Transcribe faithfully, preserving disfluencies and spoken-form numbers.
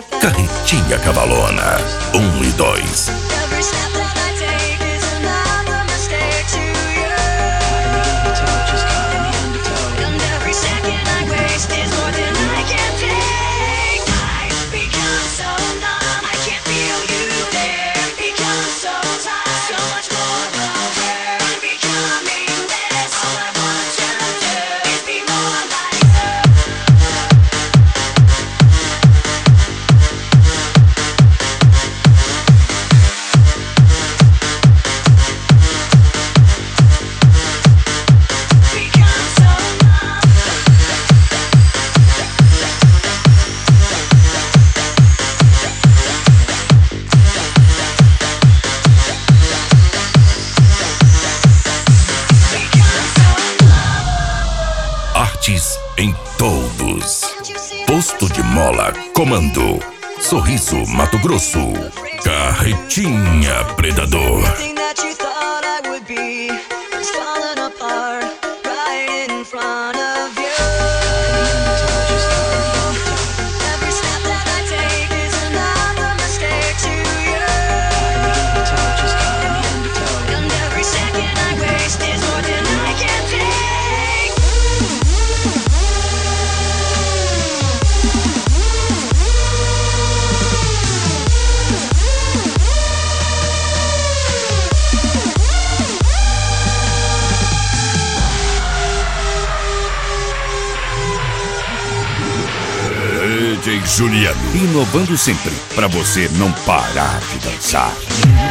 Carretinha Cavalona, um e dois. Artes em todos. Posto de Mola, comando Sorriso, Mato Grosso. Carretinha Predador. D J Juliano, inovando sempre, pra você não parar de dançar.